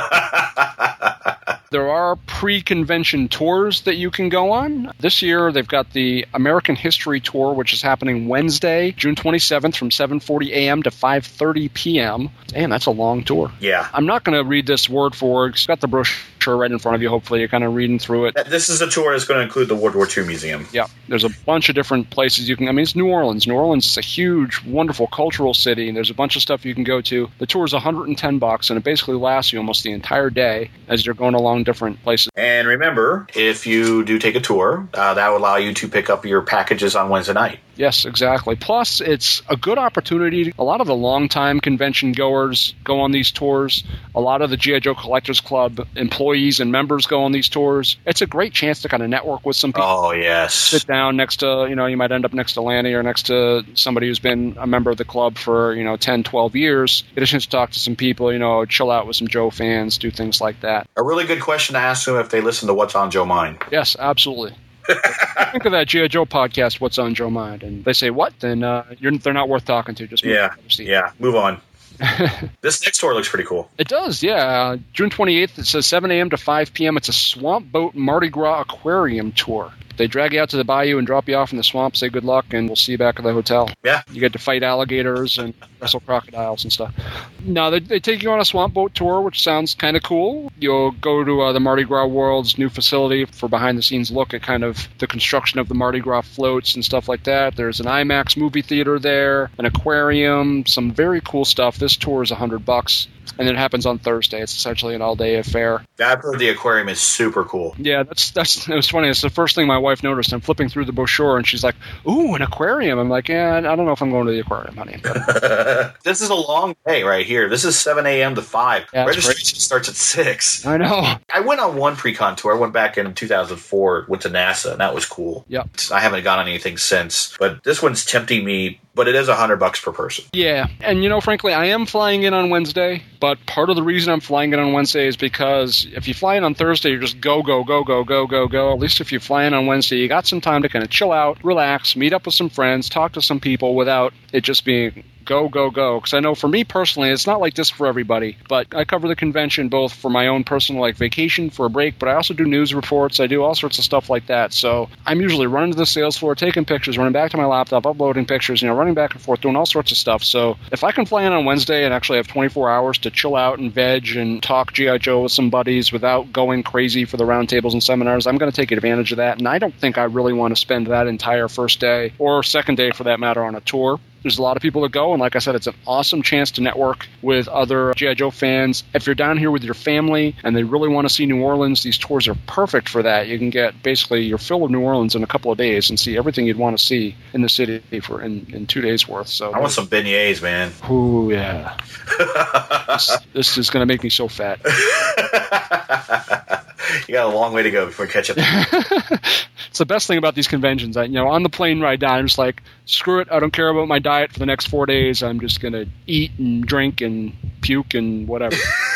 There are pre-convention tours that you can go on. This year, they've got the American History Tour, which is happening Wednesday, June twenty-seventh from seven forty a.m. to five thirty p.m. Damn, that's a long tour. Yeah. I'm not going to read this word for word. It's got the brochure right in front of you. Hopefully, you're kind of reading through it. This is a tour that's going to include the World War Two Museum. Yeah. There's a bunch of different places you can... I mean, it's New Orleans. New Orleans is a huge, wonderful cultural city, and there's a bunch of stuff you can go to. The tour is one hundred ten bucks, and it basically lasts you almost the entire day as you're going along different places. And remember, if you do take a tour, uh, that will allow you to pick up your packages on Wednesday night. Yes, exactly. Plus, it's a good opportunity. A lot of the longtime convention goers go on these tours. A lot of the G I. Joe Collectors Club employees and members go on these tours. It's a great chance to kind of network with some people. Oh, yes. Sit down next to, you know, you might end up next to Lanny or next to somebody who's been a member of the club for, you know, ten, twelve years. Get a chance to talk to some people, you know, chill out with some Joe fans, do things like that. A really good question to ask them if they listen to What's on Joe Mind. Yes, absolutely. Think of that G I. Joe podcast, What's on Joe Mind, and they say what, then uh, you're, they're not worth talking to. Just yeah, yeah, move on. This next tour looks pretty cool. It does, yeah. Uh, June twenty-eighth, it says seven a.m. to five p.m. It's a Swamp Boat Mardi Gras Aquarium tour. They drag you out to the bayou and drop you off in the swamp, say good luck, and we'll see you back at the hotel. Yeah. You get to fight alligators and wrestle crocodiles and stuff. Now, they, they take you on a swamp boat tour, which sounds kind of cool. You'll go to uh, the Mardi Gras World's new facility for behind-the-scenes look at kind of the construction of the Mardi Gras floats and stuff like that. There's an IMAX movie theater there, an aquarium, some very cool stuff. This tour is one hundred bucks. And it happens on Thursday. It's essentially an all-day affair. I've heard the aquarium is super cool. Yeah, that's that's. It was funny. It's the first thing my wife noticed. I'm flipping through the brochure, and she's like, "Ooh, an aquarium." I'm like, "Yeah, I don't know if I'm going to the aquarium, honey." This is a long day right here. This is seven a.m. to five. Yeah, registration great. Starts at six. I know. I went on one pre-con tour. I went back in two thousand four, went to NASA, and that was cool. Yep. I haven't gone on anything since, but this one's tempting me. But it is a hundred bucks per person. Yeah, and you know, frankly, I am flying in on Wednesday. But part of the reason I'm flying in on Wednesday is because if you fly in on Thursday, you're just go, go, go, go, go, go, go. At least if you fly in on Wednesday, you got some time to kind of chill out, relax, meet up with some friends, talk to some people without it just being go, go, go. Because I know for me personally, it's not like this for everybody, but I cover the convention both for my own personal like vacation for a break, but I also do news reports. I do all sorts of stuff like that. So I'm usually running to the sales floor, taking pictures, running back to my laptop, uploading pictures, you know, running back and forth, doing all sorts of stuff. So if I can fly in on Wednesday and actually have twenty-four hours to chill out and veg and talk G I. Joe with some buddies without going crazy for the roundtables and seminars, I'm going to take advantage of that. And I don't think I really want to spend that entire first day or second day for that matter on a tour. There's a lot of people that go, and like I said, it's an awesome chance to network with other G I. Joe fans. If you're down here with your family and they really want to see New Orleans, these tours are perfect for that. You can get basically your fill of New Orleans in a couple of days and see everything you'd want to see in the city for in, in two days worth. So I want some beignets, man. Ooh, yeah. this, this is going to make me so fat. You got a long way to go before you catch up. It's the best thing about these conventions. I, you know, on the plane ride down, I'm just like, screw it. I don't care about my diet for the next four days. I'm just going to eat and drink and puke and whatever.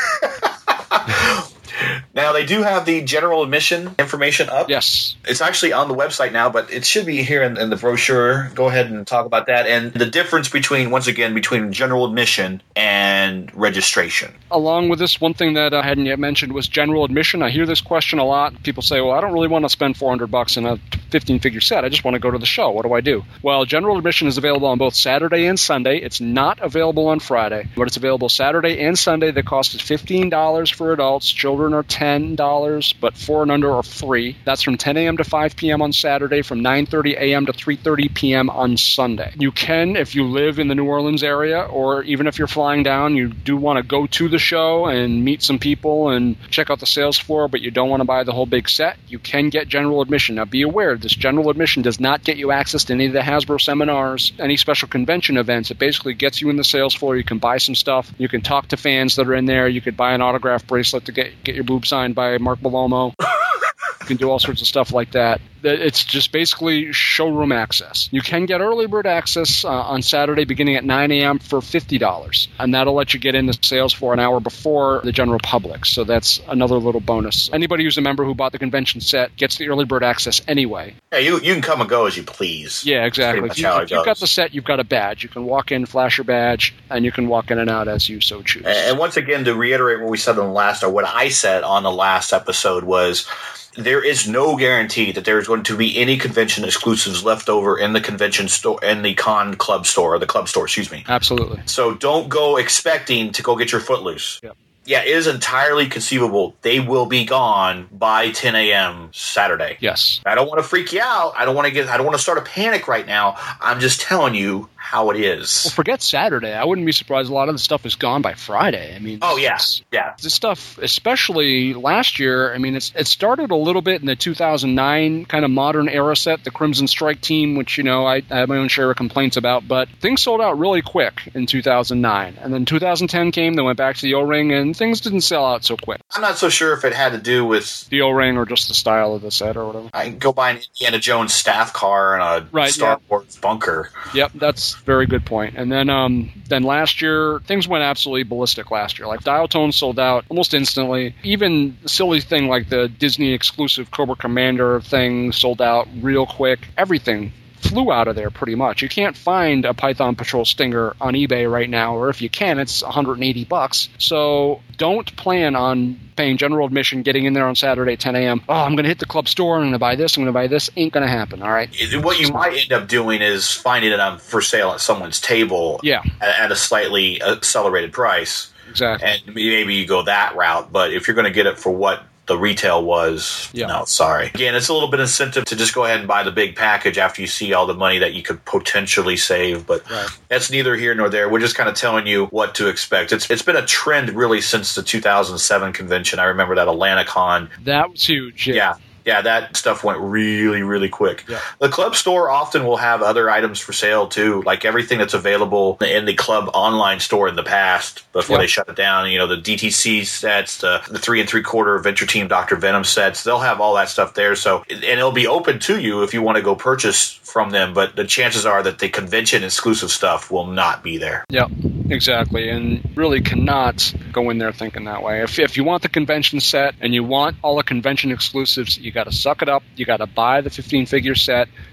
Now, they do have the general admission information up. Yes. It's actually on the website now, but it should be here in, in the brochure. Go ahead and talk about that. And the difference between, once again, between general admission and registration. Along with this, one thing that I hadn't yet mentioned was general admission. I hear this question a lot. People say, well, I don't really want to spend four hundred bucks in a fifteen-figure set. I just want to go to the show. What do I do? Well, general admission is available on both Saturday and Sunday. It's not available on Friday, but it's available Saturday and Sunday. The cost is fifteen dollars for adults. Children are ten dollars, but four and under are free. That's from ten a.m. to five p.m. on Saturday, from nine thirty a.m. to three thirty p.m. on Sunday. You can, if you live in the New Orleans area, or even if you're flying down, you do want to go to the show and meet some people and check out the sales floor, but you don't want to buy the whole big set, you can get general admission. Now, be aware, this general admission does not get you access to any of the Hasbro seminars, any special convention events. It basically gets you in the sales floor. You can buy some stuff. You can talk to fans that are in there. You could buy an autograph bracelet to get, get your boob signed by Mark Bellomo. You can do all sorts of stuff like that. It's just basically showroom access. You can get early bird access uh, on Saturday beginning at nine a.m. for fifty dollars, and that'll let you get in the sales for an hour before the general public. So that's another little bonus. Anybody who's a member who bought the convention set gets the early bird access anyway. Yeah, you you can come and go as you please. Yeah, exactly. If, you, if you've got the set, you've got a badge. You can walk in, flash your badge, and you can walk in and out as you so choose. And, and once again, to reiterate what we said on the last, or what I said on the last episode was, there is no guarantee that there is going to be any convention exclusives left over in the convention store, in the con club store, or the club store, excuse me. Absolutely. So don't go expecting to go get your Footloose. Yep. Yeah, it is entirely conceivable they will be gone by ten a.m. Saturday. Yes. I don't want to freak you out. I don't want to get. I don't want to start a panic right now. I'm just telling you how it is. Well, forget Saturday. I wouldn't be surprised. A lot of the stuff is gone by Friday. I mean, oh yes, yeah. This stuff, especially last year. I mean, it's it started a little bit in the two thousand nine kind of modern era set, the Crimson Strike team, which you know I, I have my own share of complaints about. But things sold out really quick in two thousand nine, and then two thousand ten came. They went back to the O-ring, and things didn't sell out so quick. I'm not so sure if it had to do with the O-ring or just the style of the set or whatever. I can go buy an Indiana Jones staff car and a right, Star yeah. Wars bunker. Yep, that's a very good point. And then um, then last year, things went absolutely ballistic last year. Like, Dial Tone sold out almost instantly. Even a silly thing like the Disney exclusive Cobra Commander thing sold out real quick. Everything flew out of there pretty much. You can't find a Python Patrol Stinger on eBay right now, or if you can, it's one hundred eighty bucks. So don't plan on paying general admission, getting in there on Saturday at ten a.m. Oh, I'm going to hit the club store, I'm going to buy this, I'm going to buy this. Ain't going to happen, all right? What you might end up doing is finding it on for sale at someone's table yeah. at, at a slightly accelerated price. Exactly. And maybe you go that route, but if you're going to get it for what the retail was, yeah. no, sorry. Again, it's a little bit of incentive to just go ahead and buy the big package after you see all the money that you could potentially save, but right. that's neither here nor there. We're just kind of telling you what to expect. It's It's been a trend really since the two thousand seven convention. I remember that AtlantaCon. That was huge. Yeah. yeah. Yeah, that stuff went really, really quick. Yeah. The club store often will have other items for sale, too, like everything that's available in the club online store in the past before yeah. they shut it down. You know, the D T C sets, the, the three and three-quarter Adventure Team Doctor Venom sets, they'll have all that stuff there. So, and it'll be open to you if you want to go purchase from them, but the chances are that the convention-exclusive stuff will not be there. Yeah, exactly, and really cannot go in there thinking that way. If, if you want the convention set and you want all the convention exclusives, you got to suck it up. You got to buy the fifteen-figure set.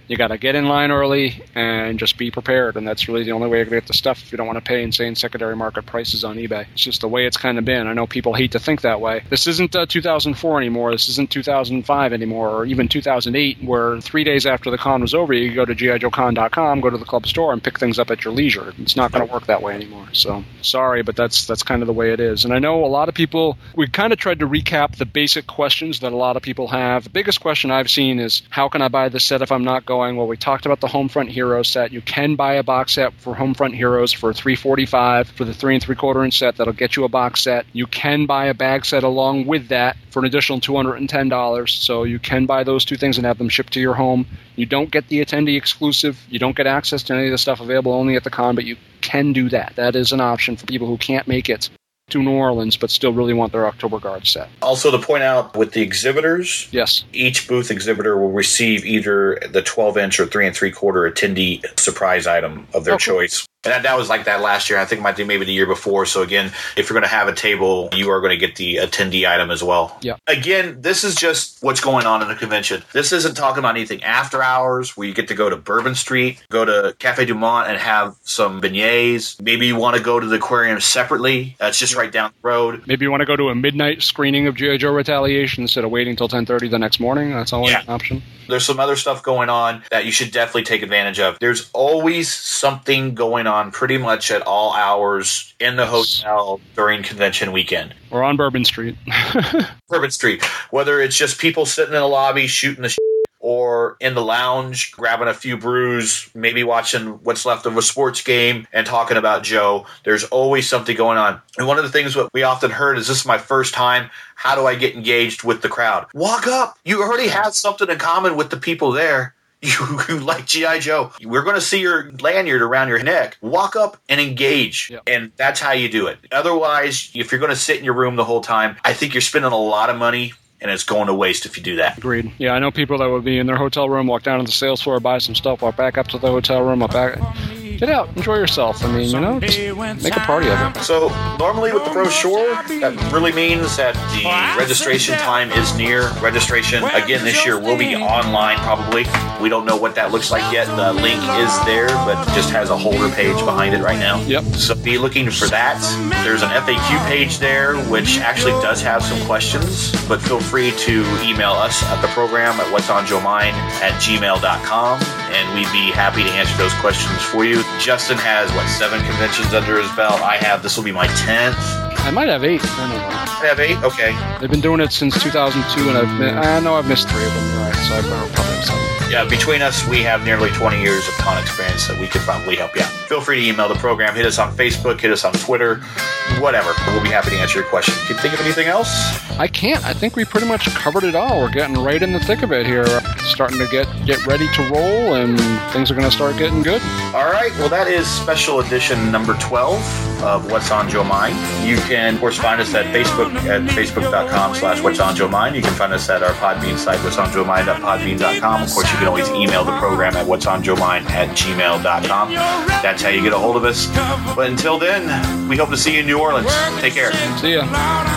You got to get in line early and just be prepared, and that's really the only way you're going to get the stuff if you don't want to pay insane secondary market prices on eBay. It's just the way it's kind of been. I know people hate to think that way. This isn't uh, two thousand four anymore. This isn't two thousand five anymore, or even two thousand eight, where three days after the con was over, you go to G I Joe con dot com, go to the club store, and pick things up at your leisure. It's not going to work that way anymore. So sorry, but that's that's kind of the way it is. And I know a lot of people, we kind of tried to recap the basic questions that a lot of people have. The biggest question I've seen is, how can I buy this set if I'm not going? Well, we talked about the Homefront Heroes set. You can buy a box set for Homefront Heroes for three hundred forty-five dollars for the three and three quarter inch set. That'll get you a box set. You can buy a bag set along with that for an additional two hundred ten dollars. So you can buy those two things and have them shipped to your home. You don't get the attendee exclusive. You don't get access to any of the stuff available only at the con, but you can do that. That is an option for people who can't make it to New Orleans but still really want their October Guard set. Also, to point out, with the exhibitors, yes, each booth exhibitor will receive either the twelve inch or three and three quarter attendee surprise item of their oh, choice. Cool. And that, that was like that last year. I think it might be maybe the year before. So again, if you're going to have a table, you are going to get the attendee item as well. Yeah. Again, this is just what's going on in the convention. This isn't talking about anything after hours where you get to go to Bourbon Street, go to Cafe Du Monde and have some beignets. Maybe you want to go to the aquarium separately. That's just right down the road. Maybe you want to go to a midnight screening of G I. Joe Retaliation instead of waiting until ten thirty the next morning. That's always yeah. an option. There's some other stuff going on that you should definitely take advantage of. There's always something going on pretty much at all hours in the hotel during convention weekend. Or on Bourbon Street. Bourbon Street. Whether it's just people sitting in the lobby shooting the shit, or in the lounge grabbing a few brews, maybe watching what's left of a sports game and talking about Joe. There's always something going on. And one of the things what we often heard is, this is my first time. How do I get engaged with the crowd? Walk up. You already have something in common with the people there. You, you like G I. Joe. We're going to see your lanyard around your neck. Walk up and engage. Yep. And that's how you do it. Otherwise, if you're going to sit in your room the whole time, I think you're spending a lot of money, and it's going to waste if you do that. Agreed. Yeah, I know people that would be in their hotel room, walk down to the sales floor, buy some stuff, walk back up to the hotel room, walk back. Get out, enjoy yourself. I mean, you know, just make a party of it. So, normally with the brochure, that really means that the registration time is near. Registration, again, this year will be online probably. We don't know what that looks like yet. The link is there, but just has a holder page behind it right now. Yep. So be looking for that. There's an F A Q page there, which actually does have some questions, but feel free to email us at the program at what's on joe mind at gmail dot com, and we'd be happy to answer those questions for you. Justin has, what, seven conventions under his belt? I have, this will be my tenth. I might have eight. I don't know. I have eight? Okay. They've been doing it since two thousand two, and I've mi- I know I've missed three of them, right? So I've probably have seven. Yeah, between us, we have nearly twenty years of con experience that we could probably help you out. Feel free to email the program, hit us on Facebook, hit us on Twitter, whatever. We'll be happy to answer your question. Can you think of anything else? I can't. I think we pretty much covered it all. We're getting right in the thick of it here. Starting to get, get ready to roll, and things are going to start getting good. All right. Well, that is special edition number twelve of What's on Joe Mind. You can, of course, find us at Facebook at facebook.com slash What's on Joe Mind. You can find us at our Podbean site, what's on joe mind dot podbean dot com. Of course, you can always email the program at what's on joe mind at gmail dot com. That's how you get a hold of us. But until then, we hope to see you in New Orleans. Take care. See ya.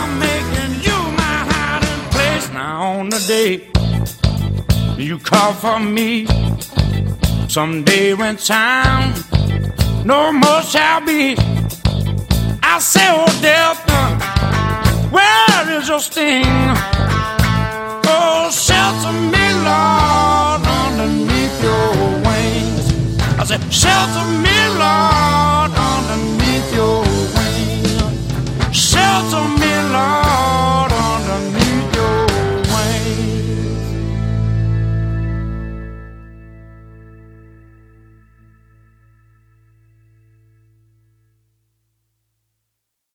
Now on the day you call for me, someday when time no more shall be, I say, oh death, where is your sting? Oh, shelter me, Lord, underneath your wings. I said, shelter me, Lord, underneath